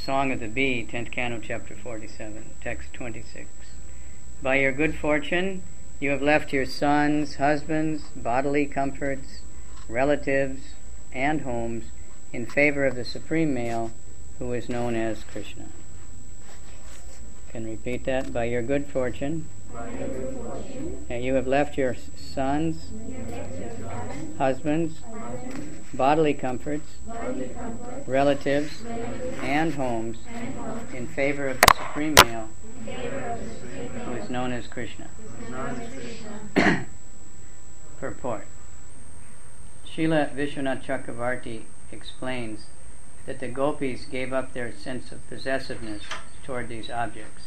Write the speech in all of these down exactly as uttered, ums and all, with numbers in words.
Song of the Bee, tenth Canto, Chapter forty-seven, Text twenty-six. By your good fortune, you have left your sons, husbands, bodily comforts, relatives, and homes in favor of the Supreme Male, who is known as Krishna. Can repeat that. By your good fortune, By your good fortune uh, you have left your sons, left your sons, husbands, husbands, bodily comforts, bodily comforts, relatives, relatives, and homes and homes in favor of the Supreme Male, in favor of the Supreme who Male, is known as Krishna. known as Krishna. Purport. Srila Vishwanath Chakravarti explains that the gopis gave up their sense of possessiveness toward these objects.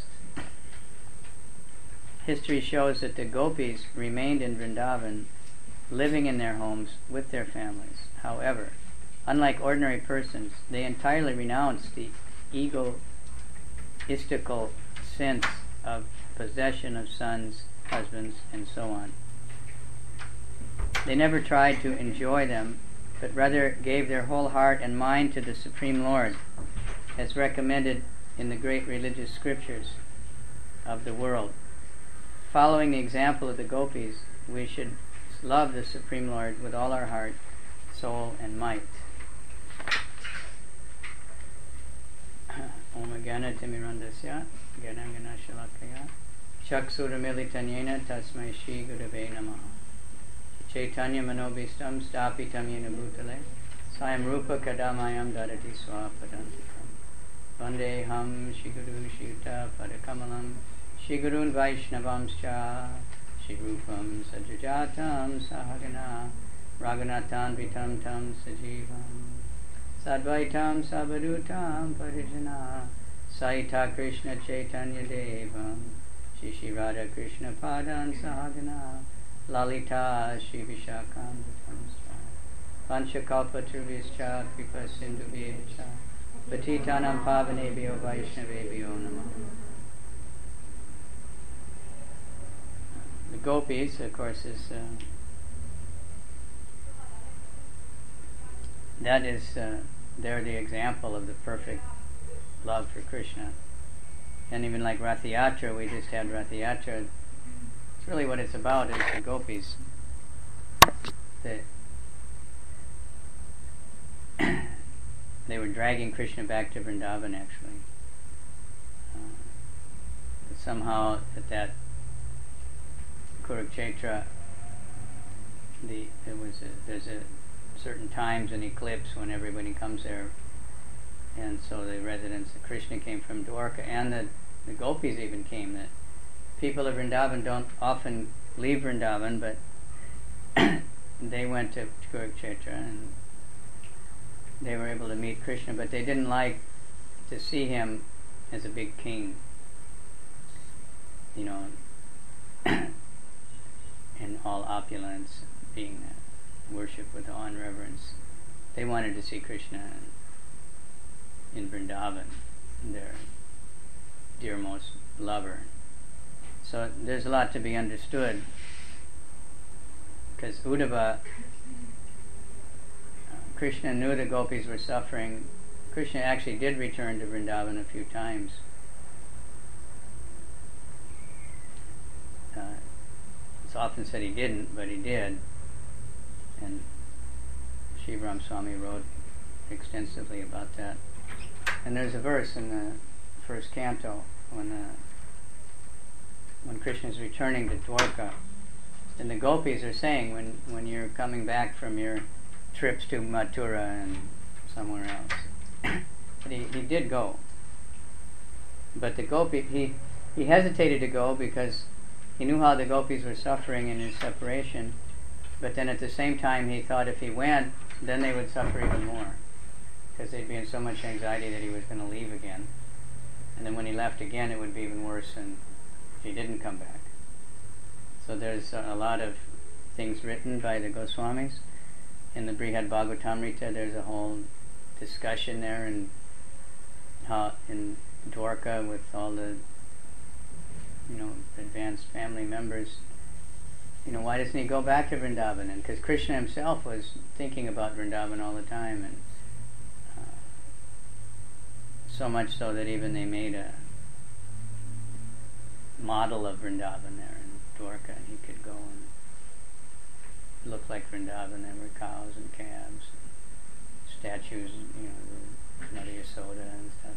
History shows that the gopis remained in Vrindavan, living in their homes with their families. However, unlike ordinary persons, they entirely renounced the egoistical sense of possession of sons, husbands, and so on. They never tried to enjoy them, but rather gave their whole heart and mind to the Supreme Lord, as recommended in the great religious scriptures of the world. Following the example of the gopis, we should love the Supreme Lord with all our heart, soul, and might. Om Gana Timirandasya Ganangana Shalakaya Chaksuramilitanyena Tasmai Shri Gurave Namaha Chaitanya Manobhistam Stapitam Yena Bhutale Sayam Rupa Kadamayam Dadati Swapadantikam Vandeham Shri Guru Shita Padakamalam Shri Gurun Vaishnavamscha Shri Rupam Sajajatam Sahagana Raghunathan Vitam Tam Sajivam Sadvaitam Sabadutam Parijana Saita Krishna Chaitanya Devam Shri Shri Radha Krishna Padan Sahagana Lalita Shri Vishakam Vitamscha Panchakalpa Turvischa Kripa Sindhubhyecha Patitanam Pavanebhyo Vaishnavebhyo Namaha. The gopis, of course, is uh, that is uh, they're the example of the perfect love for Krishna. And even like Rath Yatra, we just had Rath Yatra. It's really what it's about is the gopis. The they were dragging Krishna back to Vrindavan, actually. Uh, but somehow at that Kurukshetra, the there was a, there's a certain times an eclipse when everybody comes there, and so the residents of Krishna came from Dwarka, and the, the gopis even came. That people of Vrindavan don't often leave Vrindavan, but they went to Kurukshetra and they were able to meet Krishna, but they didn't like to see him as a big king, you know, in all opulence, being worshipped with awe and reverence. They wanted to see Krishna in Vrindavan, their dearmost lover. So there's a lot to be understood, because Uddhava, uh, Krishna knew the gopis were suffering. Krishna actually did return to Vrindavan a few times. Uh, it's often said he didn't, but he did. And Shivaram Swami wrote extensively about that. And there's a verse in the first canto when uh, when Krishna is returning to Dwarka, and the gopis are saying, when, when you're coming back from your trips to Mathura and somewhere else. But he, he did go. But the gopi, he, he hesitated to go because he knew how the gopis were suffering in his separation, but then at the same time he thought if he went, then they would suffer even more, because they'd be in so much anxiety that he was going to leave again. And then when he left again, it would be even worse than if he didn't come back. So there's a lot of things written by the Goswamis. In the Brihad Bhagavatamrita, there's a whole discussion there, and how in Dwarka with all the, you know, advanced family members, you know, why doesn't he go back to Vrindavan? And because Krishna himself was thinking about Vrindavan all the time, and uh, so much so that even they made a model of Vrindavan there in Dwarka, and he could go and look like Vrindavan. There were cows and calves, and statues, you know, the Mother Yasoda and stuff.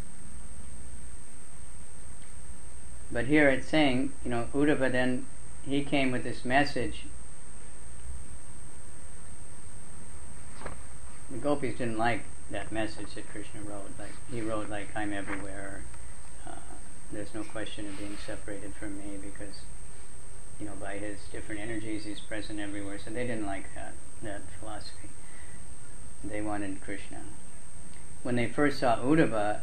But here it's saying, you know, Uddhava then, he came with this message. The gopis didn't like that message that Krishna wrote. Like, he wrote like, I'm everywhere. Uh, there's no question of being separated from me because, you know, by his different energies, he's present everywhere. So they didn't like that, that philosophy. They wanted Krishna. When they first saw Uddhava,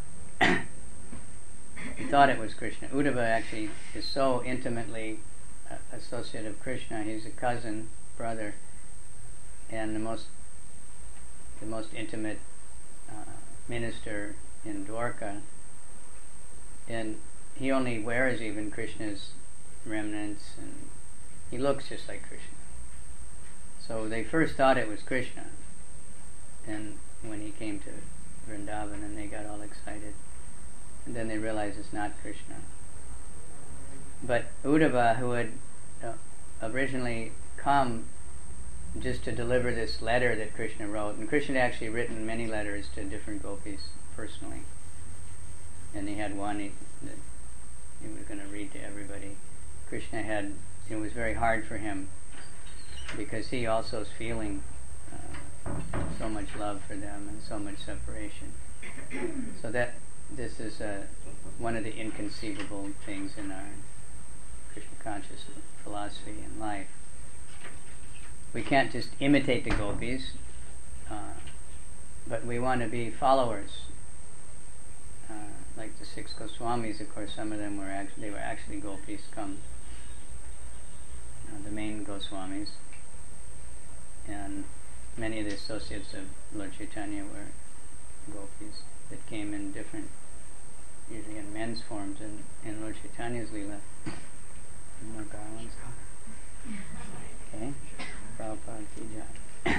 he thought it was Krishna. Uddhava actually is so intimately uh, associated with Krishna. He's a cousin, brother, and the most the most intimate uh, minister in Dwarka. And he only wears even Krishna's remnants, and he looks just like Krishna. So they first thought it was Krishna, and when he came to Vrindavan, and they got all excited. And then they realized it's not Krishna. But Uddhava, who had uh, originally come just to deliver this letter that Krishna wrote, and Krishna had actually written many letters to different gopis personally, and he had one he, that he was going to read to everybody. Krishna had, it was very hard for him because he also is feeling uh, so much love for them and so much separation. So that this is uh, one of the inconceivable things in our Krishna conscious philosophy and life. We can't just imitate the gopis, uh, but we want to be followers. Uh, like the six Goswamis, of course, some of them were actually they were actually gopis. Come, uh, the main Goswamis, and many of the associates of Lord Chaitanya were gopis that came in different, usually in men's forms in, in Lord Chaitanya's Leela. More garlands. Okay. Prabhupada ki jai.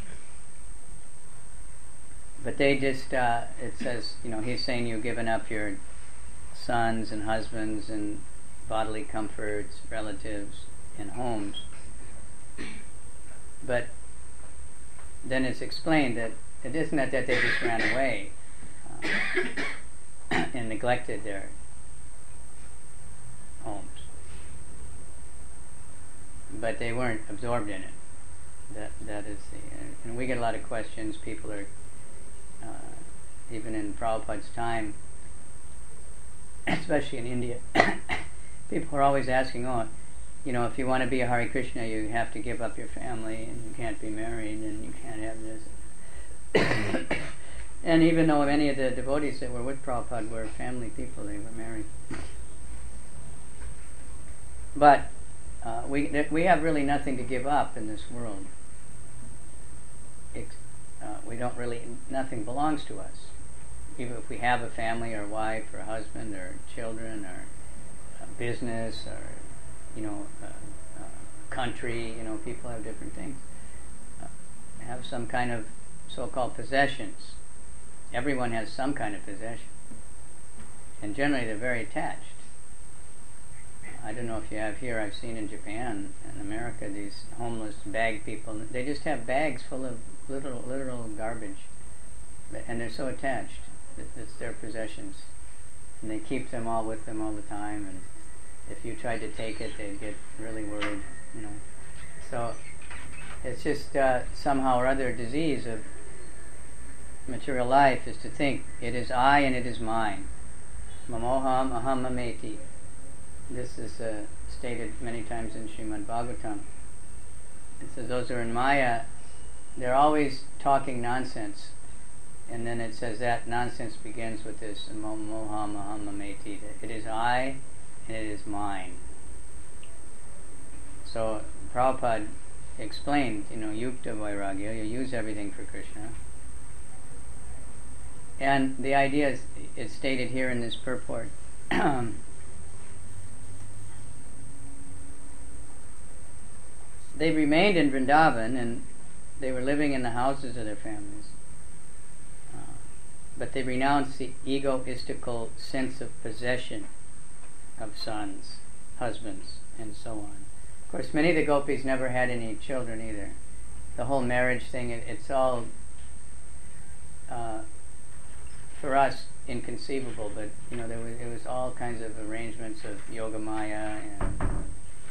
But they just, uh, it says, you know, he's saying you've given up your sons and husbands and bodily comforts, relatives, and homes. But then it's explained that it isn't that, that they just ran away uh, and neglected their homes. But they weren't absorbed in it. That that is the, uh, and we get a lot of questions. People are, uh, even in Prabhupada's time, especially in India, people are always asking, oh, you know, if you want to be a Hare Krishna, you have to give up your family, and you can't be married, and you can't have this. And even though many of the devotees that were with Prabhupada were family people, they were married. But uh, we th- we have really nothing to give up in this world. It's, uh, we don't really, nothing belongs to us. Even if we have a family or a wife or a husband or children or a business or, you know, a, a country, you know, people have different things. Uh, have some kind of so-called possessions. Everyone has some kind of possession. And generally they're very attached. I don't know if you have here, I've seen in Japan and America these homeless bag people. They just have bags full of literal, literal garbage. And they're so attached. It's their possessions. And they keep them all with them all the time. And if you tried to take it, they'd get really worried, you know. So it's just uh, somehow or other a disease of material life is to think it is I and it is mine. Mamoham aham mameti. This is uh, stated many times in Srimad Bhagavatam. It says those who are in Maya, they're always talking nonsense. And then it says that nonsense begins with this Mamoham aham mameti. It is I and it is mine. So Prabhupada explained, you know, yukta vairagya, you use everything for Krishna. And the idea is, is stated here in this purport. They remained in Vrindavan and they were living in the houses of their families. Uh, but they renounce the egoistical sense of possession of sons, husbands, and so on. Of course, many of the gopis never had any children either. The whole marriage thing, it, it's all, uh, for us, inconceivable, but you know, there was, it was all kinds of arrangements of Yoga Maya, and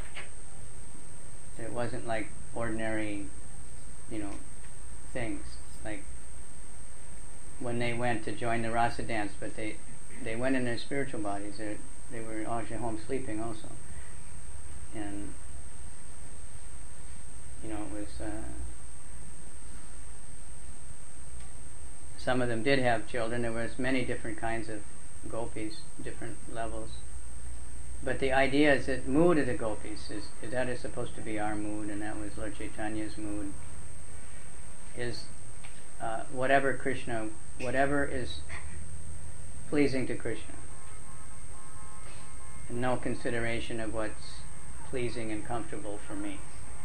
it wasn't like ordinary, you know, things. Like when they went to join the rasa dance, but they they went in their spiritual bodies. They they were actually home sleeping also, and you know, it was. Uh, some of them did have children. There was many different kinds of gopis, different levels. But the idea is that mood of the gopis is, is that is supposed to be our mood, and that was Lord Chaitanya's mood. Is uh, whatever Krishna, whatever is pleasing to Krishna. And no consideration of what's pleasing and comfortable for me.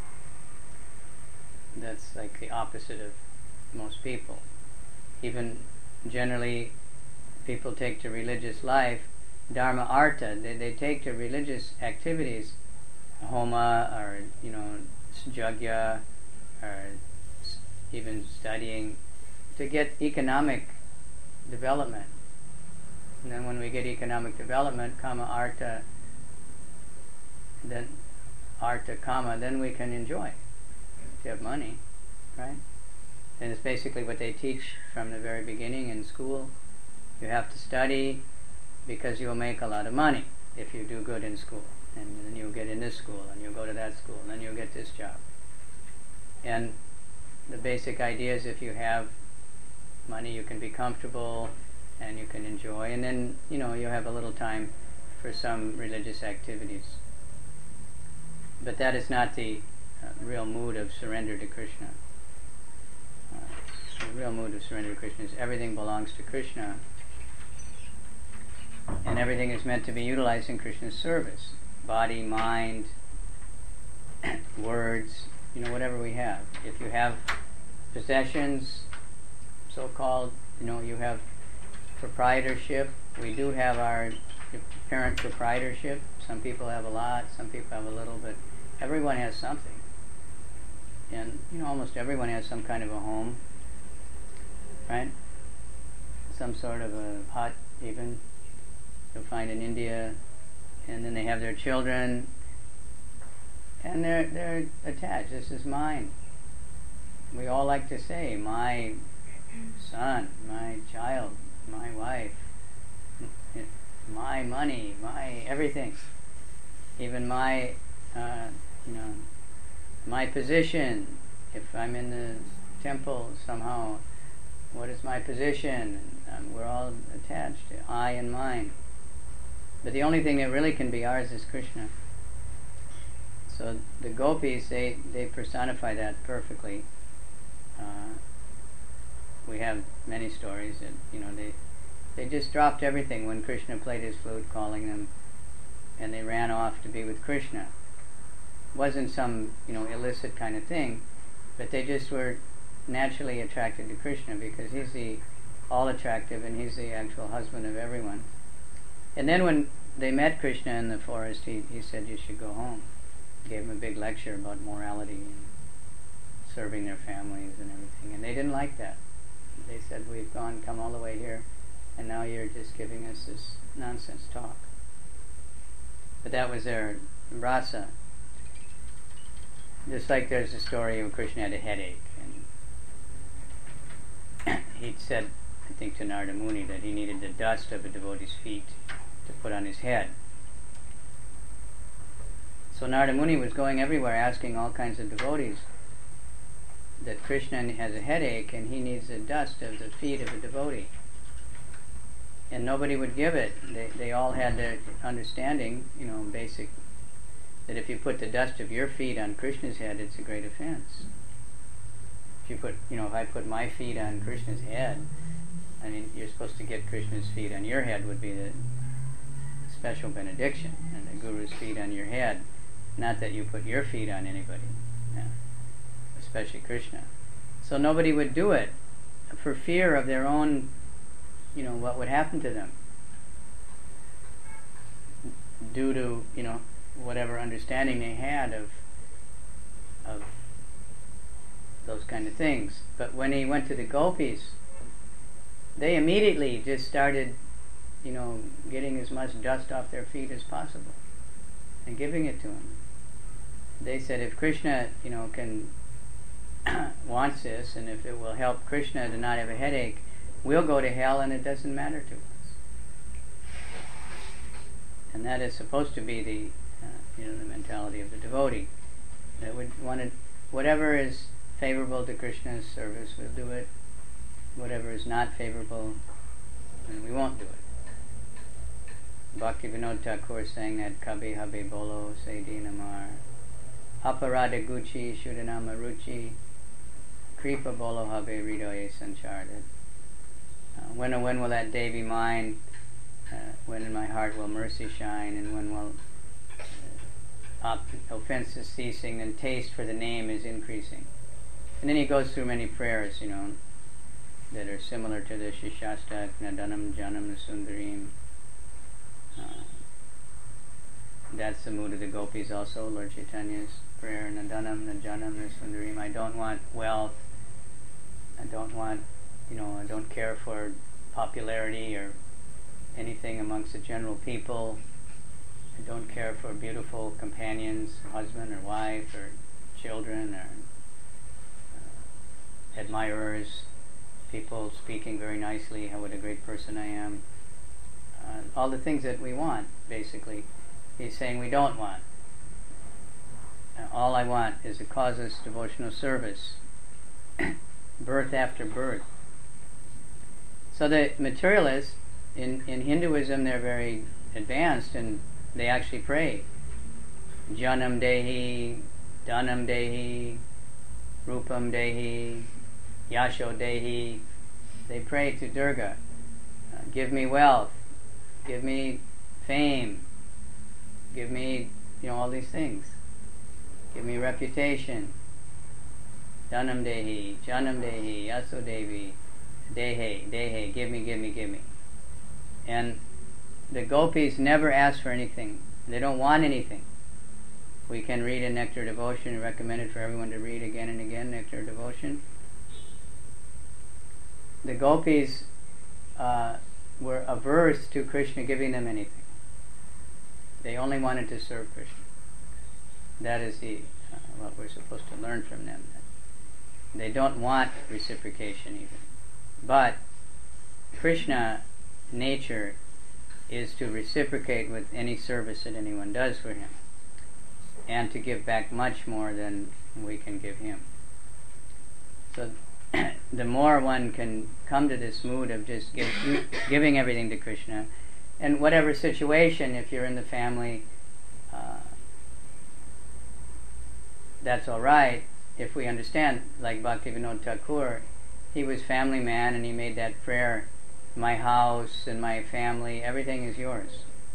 That's like the opposite of most people. Even generally, people take to religious life, dharma artha, they, they take to religious activities, homa, or, you know, yajna, or even studying, to get economic development. And then when we get economic development, kama artha, then artha kama, then we can enjoy. If you have money, right? And it's basically what they teach from the very beginning in school. You have to study because you'll make a lot of money if you do good in school. And then you'll get in this school, and you'll go to that school, and then you'll get this job. And the basic idea is if you have money, you can be comfortable and you can enjoy. And then, you know, you have a little time for some religious activities. But that is not the uh, real mood of surrender to Krishna. Uh, the real mood of surrender to Krishna is everything belongs to Krishna, and everything is meant to be utilized in Krishna's service. Body, mind, words, you know, whatever we have. If you have possessions, so-called, you know, you have proprietorship. We do have our parent proprietorship. Some people have a lot, some people have a little, but everyone has something. And, you know, almost everyone has some kind of a home, right? Some sort of a hut, even, you'll find in India. And then they have their children, and they're they're attached. This is mine. We all like to say, my son, my child, my wife, my money, my everything. Even my, uh, you know, my position. If I'm in the temple somehow, what is my position? Um, we're all attached to I and mine. But the only thing that really can be ours is Krishna. So the gopis, they, they personify that perfectly. Uh, we have many stories that, you know, they they just dropped everything when Krishna played his flute, calling them, and they ran off to be with Krishna. It wasn't some, you know, illicit kind of thing, but they just were naturally attracted to Krishna because he's the all-attractive and he's the actual husband of everyone. And then when they met Krishna in the forest, he, he said, you should go home. He gave them a big lecture about morality and serving their families and everything. And they didn't like that. They said, we've gone, come all the way here, and now you're just giving us this nonsense talk. But that was their rasa. Just like there's a story of Krishna had a headache, and he said, I think to Narada Muni, that he needed the dust of a devotee's feet to put on his head. So Narada Muni was going everywhere asking all kinds of devotees that Krishna has a headache and he needs the dust of the feet of a devotee. And nobody would give it. They, they all had their understanding, you know, basic, that if you put the dust of your feet on Krishna's head, it's a great offense. If you put, you know, if I put my feet on Krishna's head, I mean, you're supposed to get Krishna's feet on your head would be the special benediction, and the Guru's feet on your head. Not that you put your feet on anybody, yeah, especially Krishna. So nobody would do it for fear of their own you know, what would happen to them due to, you know, whatever understanding they had of of those kind of things. But when he went to the gopis, they immediately just started, you know, getting as much dust off their feet as possible and giving it to him. They said, if Krishna, you know, can wants this, and if it will help Krishna to not have a headache, we'll go to hell and it doesn't matter to us. And that is supposed to be the, uh, you know, the mentality of the devotee. That would want to, whatever is favorable to Krishna's service, we'll do it. Whatever is not favorable, then we won't do it. Bhaktivinoda Thakur sang that Kabhi Habe Bolo Se Dinamar Aparada Gucci Shudanama Ruchi Kripa Bolo Habe Ridoye Sanchar. Uh, when and when will that day be mine? Uh, when in my heart will mercy shine, and when will uh, op- offenses ceasing, and taste for the name is increasing. And then he goes through many prayers, you know, that are similar to the Shishastak, Nadanam Janam Sundarim. Uh, that's the mood of the gopis also, Lord Chaitanya's prayer, Nadanam Najanam Sundarim. I don't want wealth, I don't want, you know, I don't care for popularity or anything amongst the general people. I don't care for beautiful companions, husband or wife or children or uh, admirers, people speaking very nicely, how what a great person I am. Uh, all the things that we want, basically. He's saying we don't want. Uh, all I want is a causeless devotional service, birth after birth. So the materialists, in, in Hinduism, they're very advanced, and they actually pray. Janam Dehi, Dhanam Dehi, Rupam Dehi, Yasho Dehi. They pray to Durga. Uh, give me wealth, give me fame, give me, you know, all these things. Give me reputation. Dhanam Dehi, Janam Dehi, Yaso Devi, Dehe, Dehe, give me, give me, give me. And the gopis never ask for anything. They don't want anything. We can read in Nectar Devotion, and recommend it for everyone to read again and again, Nectar Devotion. The gopis uh, were averse to Krishna giving them anything. They only wanted to serve Krishna. That is the uh, what we're supposed to learn from them. They don't want reciprocation even. But Krishna nature is to reciprocate with any service that anyone does for him, and to give back much more than we can give him. So the more one can come to this mood of just give, giving everything to Krishna, and whatever situation, if you're in the family, uh, that's all right. If we understand, like Bhaktivinoda Thakur, he was family man, and he made that prayer, my house and my family, everything is yours.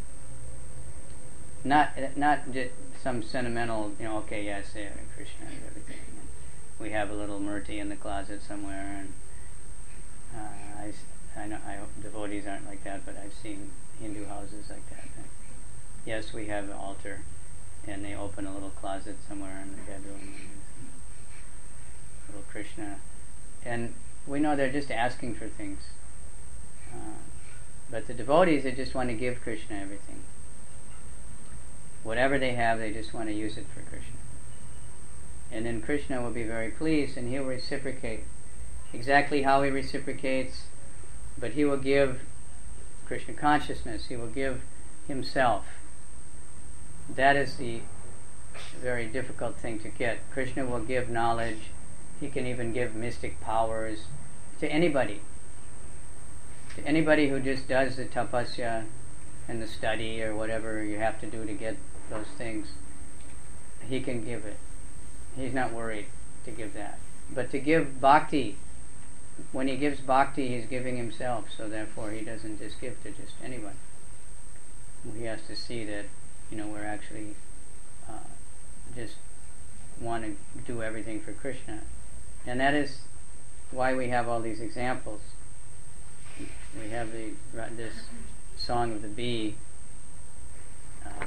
Not not just some sentimental, you know, okay, yes, yeah, Krishna and everything. And we have a little murti in the closet somewhere, and uh, I, I know I hope devotees aren't like that, but I've seen Hindu houses like that. And yes, we have an altar, and they open a little closet somewhere in the bedroom, and little Krishna, and we know they're just asking for things. Uh, but the devotees, they just want to give Krishna everything. Whatever they have, they just want to use it for Krishna. And then Krishna will be very pleased, and he'll reciprocate. Exactly how he reciprocates, but he will give Krishna consciousness. He will give himself. That is the very difficult thing to get. Krishna will give knowledge. He can even give mystic powers to anybody. To anybody who just does the tapasya and the study or whatever you have to do to get those things, he can give it. He's not worried to give that. But to give bhakti, when he gives bhakti, he's giving himself, so therefore he doesn't just give to just anyone. He has to see that, you know, we're actually uh, just want to do everything for Krishna. And that is why we have all these examples. we have the this Song of the Bee. Uh,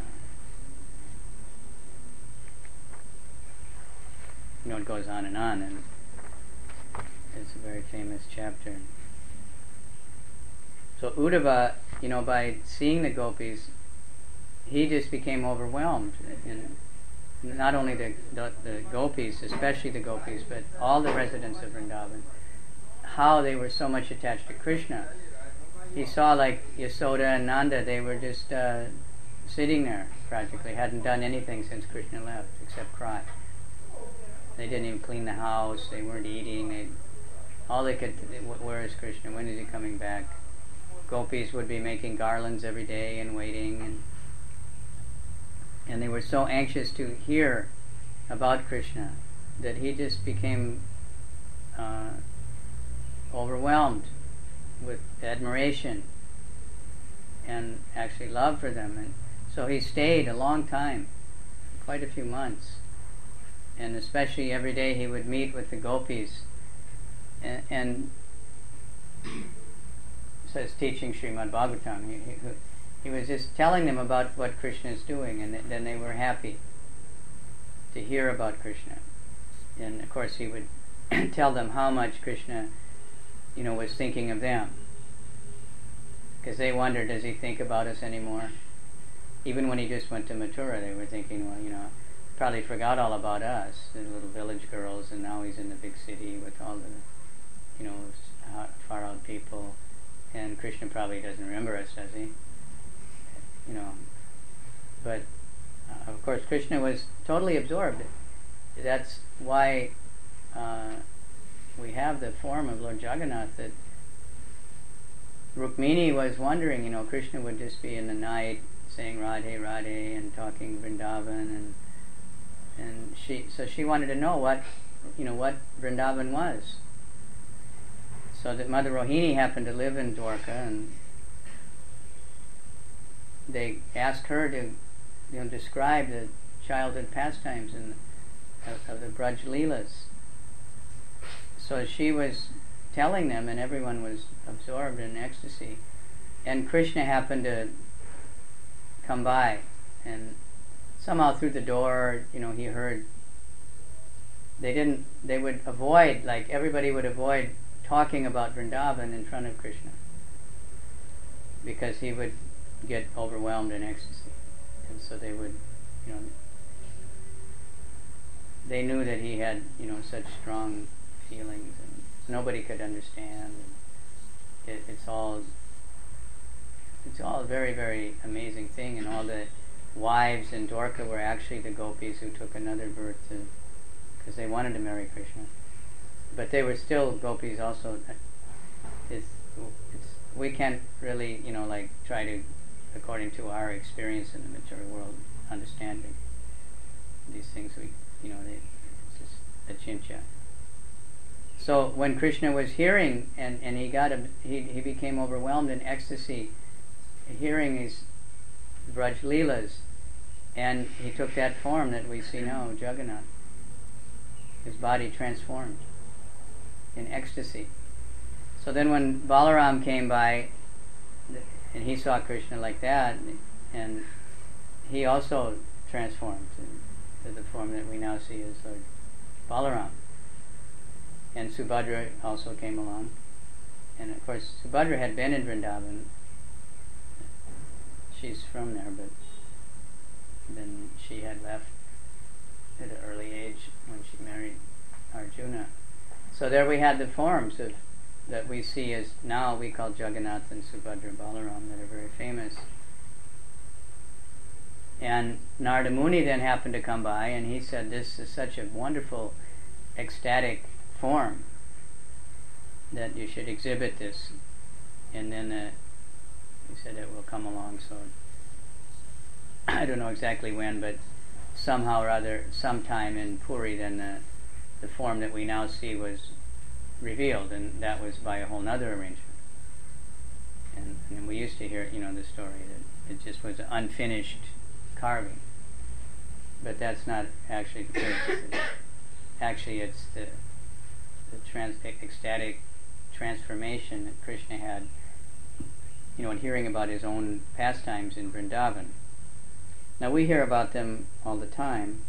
you know, it goes on and on, and it's a very famous chapter. So Uddhava, you know, by seeing the gopis, he just became overwhelmed. And not only the, the, the gopis, especially the gopis, but all the residents of Vrindavan, how they were so much attached to Krishna. He saw like Yasoda and Nanda, they were just uh, sitting there practically, hadn't done anything since Krishna left except cry. They didn't even clean the house, they weren't eating, they, all they could, where is Krishna, when is he coming back? Gopis would be making garlands every day and waiting, and and they were so anxious to hear about Krishna that he just became uh, overwhelmed with admiration and actually love for them. And so he stayed a long time, quite a few months, and especially every day he would meet with the gopis and, and says teaching Srimad Bhagavatam. He, he, he was just telling them about what Krishna is doing, and th- then they were happy to hear about Krishna. And of course he would tell them how much Krishna, you know, was thinking of them, because they wondered, does he think about us anymore? Even when he just went to Mathura, they were thinking, well, you know, probably forgot all about us, the little village girls, and now he's in the big city with all the, you know, far out people. And Krishna probably doesn't remember us, does he? You know, but uh, of course Krishna was totally absorbed. That's why uh, we have the form of Lord Jagannath, that Rukmini was wondering, you know, Krishna would just be in the night saying Radhe Radhe and talking Vrindavan, and and she so she wanted to know what, you know, what Vrindavan was. So that Mother Rohini happened to live in Dwarka, and they asked her to, you know, describe the childhood pastimes in, of, of the Braj Leelas. So she was telling them, and everyone was absorbed in ecstasy. And Krishna happened to come by, and somehow through the door, you know, he heard. They didn't. They would avoid, like everybody would avoid talking about Vrindavan in front of Krishna, because he would get overwhelmed in ecstasy. And so they would, you know, they knew that he had, you know, such strong feelings, and nobody could understand. And it, it's all, it's all a very, very amazing thing. And all the wives in Dwarka were actually the gopis who took another birth to, because they wanted to marry Krishna. But they were still gopis also. It's, it's, we can't really, you know, like try to, according to our experience in the material world, understanding these things. We, you know, they, it's just achintya. So when Krishna was hearing, and, and he got a, he he became overwhelmed in ecstasy, hearing these Braj Leelas, and he took that form that we see now, Jagannath. His body transformed in ecstasy. So then when Balaram came by, and he saw Krishna like that, and he also transformed to, to the form that we now see as Lord Balaram. And Subhadra also came along. And of course Subhadra had been in Vrindavan. She's from there, but then she had left at an early age when she married Arjuna. So there we had the forms of that we see as now we call Jagannath and Subhadra Balaram, that are very famous. And Narada Muni then happened to come by, and he said, this is such a wonderful ecstatic form that you should exhibit this. And then uh, he said it will come along, so I don't know exactly when, but somehow or other, sometime in Puri, then the, the form that we now see was revealed, and that was by a whole other arrangement. And, and we used to hear, you know, the story that it just was an unfinished carving, but that's not actually the case. Actually, it's the the trans- ecstatic transformation that Krishna had you know, and hearing about his own pastimes in Vrindavan. Now we hear about them all the time,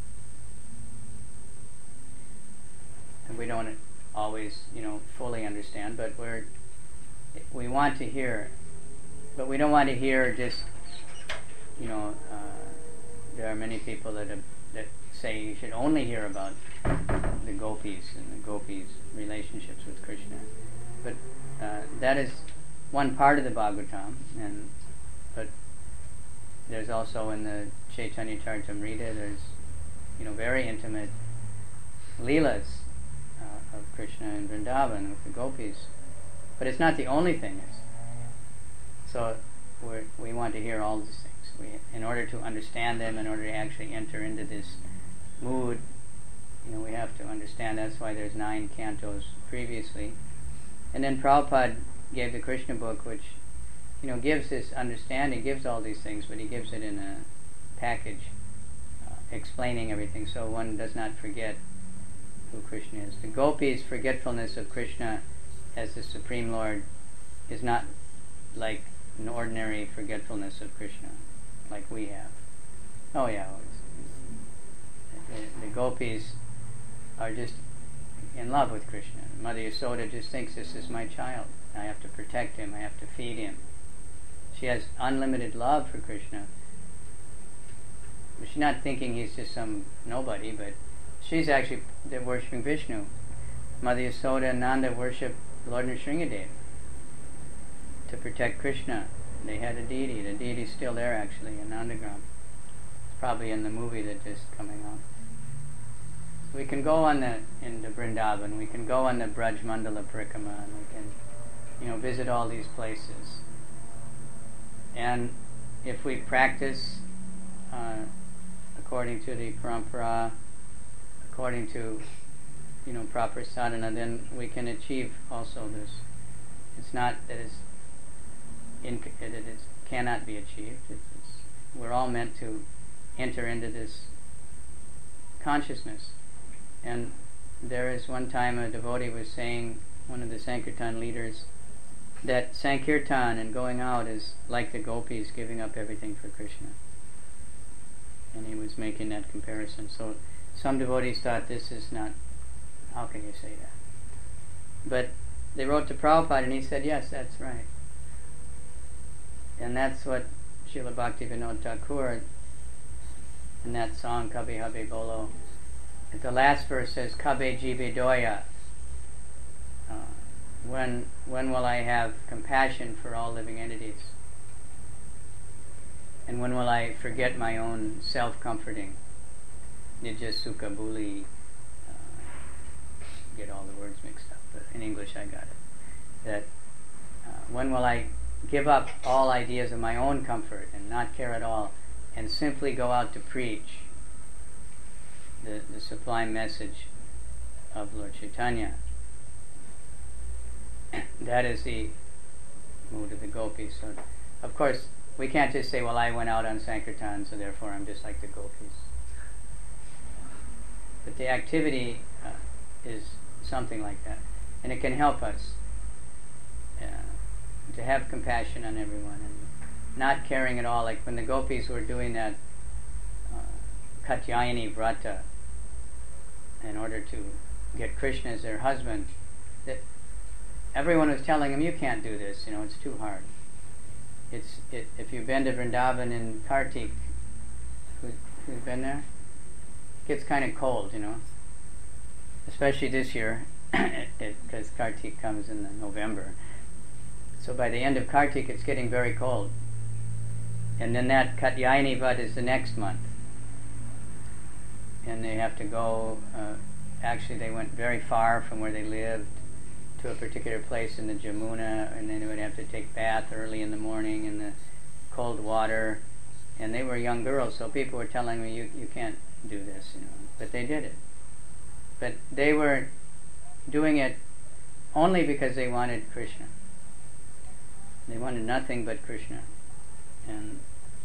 and we don't always, you know, fully understand, but we're we want to hear, but we don't want to hear just, you know, uh, there are many people that have, that say you should only hear about the gopis and the gopis' relationships with Krishna. But uh, that is one part of the Bhagavatam, and but there's also in the Chaitanya Charitamrita, there's, you know, very intimate leelas uh, of Krishna in Vrindavan with the gopis. But it's not the only thing. It's, so we're, we want to hear all these things. We, in order to understand them, in order to actually enter into this mood, you know, we have to understand. That's why there's nine cantos previously. And then Prabhupada gave the Krishna book, which, you know, gives this understanding, gives all these things, but he gives it in a package, uh, explaining everything, so one does not forget who Krishna is. The gopis' forgetfulness of Krishna as the Supreme Lord is not like an ordinary forgetfulness of Krishna, like we have. Oh yeah, the, the gopis are just in love with Krishna. Mother Yasoda just thinks, this is my child. I have to protect him. I have to feed him. She has unlimited love for Krishna. She's not thinking he's just some nobody, but she's actually they're worshipping Vishnu. Mother Yasoda and Nanda worship Lord Nrsingadev to protect Krishna. They had a deity. The deity's still there actually in Nandagram. It's probably in the movie that's just coming out. We can go on the in the Vrindavan. We can go on the Braj Mandala Parikrama, and we can, you know, visit all these places. And if we practice uh, according to the parampara, according to, you know, proper sadhana, then we can achieve also this. It's not that it's inc- that it is, cannot be achieved. It's, it's, we're all meant to enter into this consciousness. And there is one time a devotee was saying, one of the Sankirtan leaders, that Sankirtan and going out is like the gopis giving up everything for Krishna. And he was making that comparison. So some devotees thought, this is not, how can you say that? But they wrote to Prabhupada and he said, yes, that's right. And that's what Srila Bhaktivinoda Thakur, in that song, Kabhi Habe Bolo, at the last verse says, Kabe Jibe Doya. Uh, when, when will I have compassion for all living entities? And when will I forget my own self-comforting? Nijja Sukha Buli. Uh, get all the words mixed up, but in English I got it. That uh, when will I give up all ideas of my own comfort and not care at all, and simply go out to preach the, the sublime message of Lord Chaitanya? That is the mood of the gopis. So, of course, we can't just say, well, I went out on Sankirtan, so therefore I'm just like the gopis. But the activity uh, is something like that. And it can help us uh, to have compassion on everyone and not caring at all. Like when the gopis were doing that uh, Katyayani Vrata in order to get Krishna as their husband, that everyone was telling them, you can't do this, you know, it's too hard. It's it, if you've been to Vrindavan in Kartik, who, who's been there? It gets kind of cold, you know, especially this year, because Kartik comes in the November. So by the end of Kartik, it's getting very cold. And then that Katyayani Vat is the next month. And they have to go, uh, actually they went very far from where they lived to a particular place in the Jamuna, and then they would have to take bath early in the morning in the cold water. And they were young girls, so people were telling me, you, you can't do this, you know. But they did it. But they were doing it only because they wanted Krishna. They wanted nothing but Krishna. And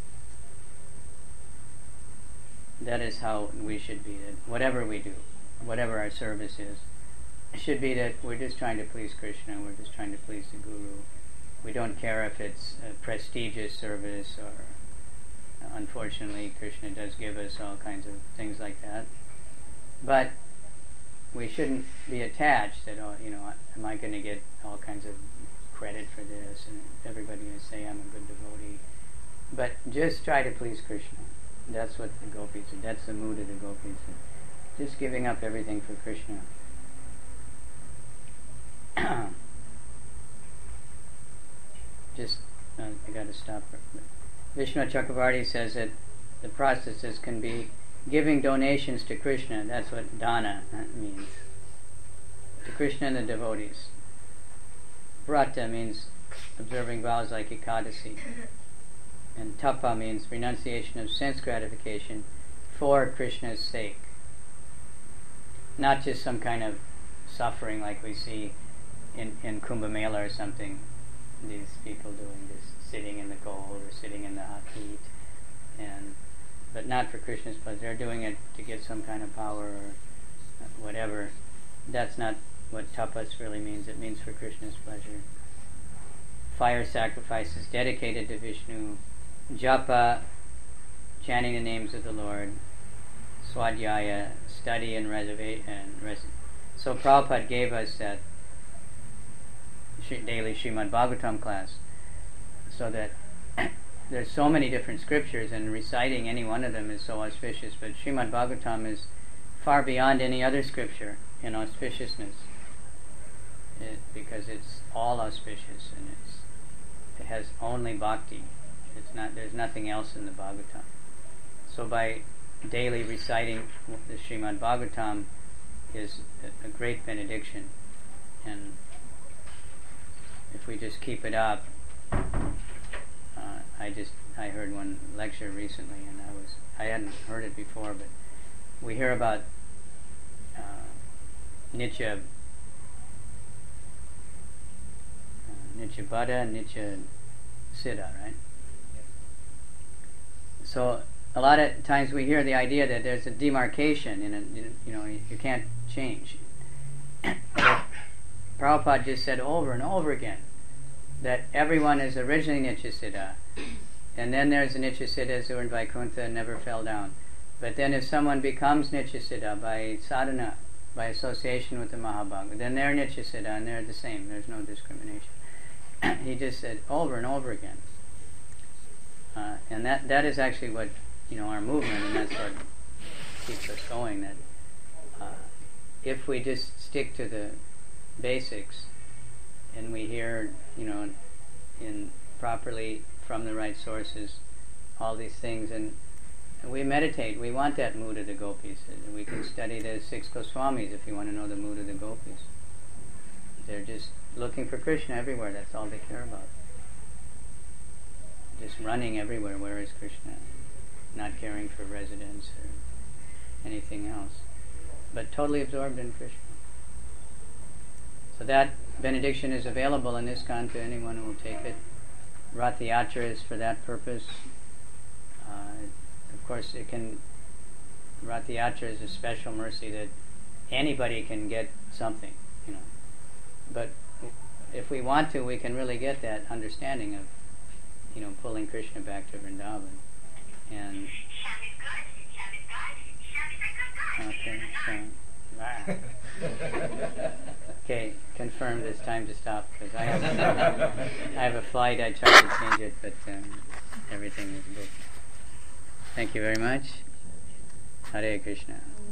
that is how we should be. That whatever we do, whatever our service is, it should be that we're just trying to please Krishna, we're just trying to please the Guru, we don't care if it's a prestigious service or, uh, unfortunately, Krishna does give us all kinds of things like that. But we shouldn't be attached that, oh, you know, am I going to get all kinds of credit for this and everybody going to say I'm a good devotee? But just try to please Krishna. That's what the gopis do. That's the mood of the gopis. Just giving up everything for Krishna. Just, uh, I got to stop. Vishnu Chakravarti says that the processes can be giving donations to Krishna. That's what dana means. To Krishna and the devotees. Vrata means observing vows like Ekadasi. And tapa means renunciation of sense gratification for Krishna's sake. Not just some kind of suffering like we see in, in Kumbh Mela or something. These people doing this, sitting in the cold or sitting in the hot heat. And but not for Krishna's pleasure. They're doing it to get some kind of power or whatever. That's not what tapas really means. It means for Krishna's pleasure. Fire sacrifices dedicated to Vishnu. Japa, chanting the names of the Lord. Swadhyaya, study and reservation. And res- so Prabhupada gave us that daily Srimad Bhagavatam class, so that there's so many different scriptures, and reciting any one of them is so auspicious. But Srimad Bhagavatam is far beyond any other scripture in auspiciousness, it, because it's all auspicious and it's it has only bhakti. It's not. There's nothing else in the Bhagavatam. So by daily reciting the Srimad Bhagavatam is a, a great benediction, and if we just keep it up. Uh, I just I heard one lecture recently, and I was I hadn't heard it before, but we hear about uh, Nitya uh, Nitya Bada and Nitya Siddha, right? So a lot of times we hear the idea that there's a demarcation in a, you know, you, you can't change. Prabhupada just said over and over again that everyone is originally Nityasiddha, and then there's the Nityasiddhas who are in Vaikuntha and never fell down. But then if someone becomes Nityasiddha by sadhana, by association with the Mahabhagavad, then they're Nityasiddha and they're the same. There's no discrimination. He just said over and over again. Uh, and that that is actually what, you know, our movement, and that's what keeps us going, that uh, if we just stick to the basics, and we hear, you know, in properly from the right sources, all these things, and, and we meditate. We want that mood of the gopis. And we can study the six Goswamis if you want to know the mood of the gopis. They're just looking for Krishna everywhere. That's all they care about. Just running everywhere. Where is Krishna? Not caring for residence or anything else, but totally absorbed in Krishna. So that benediction is available in ISKCON to anyone who will take it. Rath Yatra is for that purpose. Uh, of course, it can. Rath Yatra is a special mercy that anybody can get something, you know. But if we want to, we can really get that understanding of, you know, pulling Krishna back to Vrindavan. And okay, so. Ah. Okay, confirmed it's time to stop, because I have I have a flight. I tried to change it, but um, everything is booked. Thank you very much. Hare Krishna.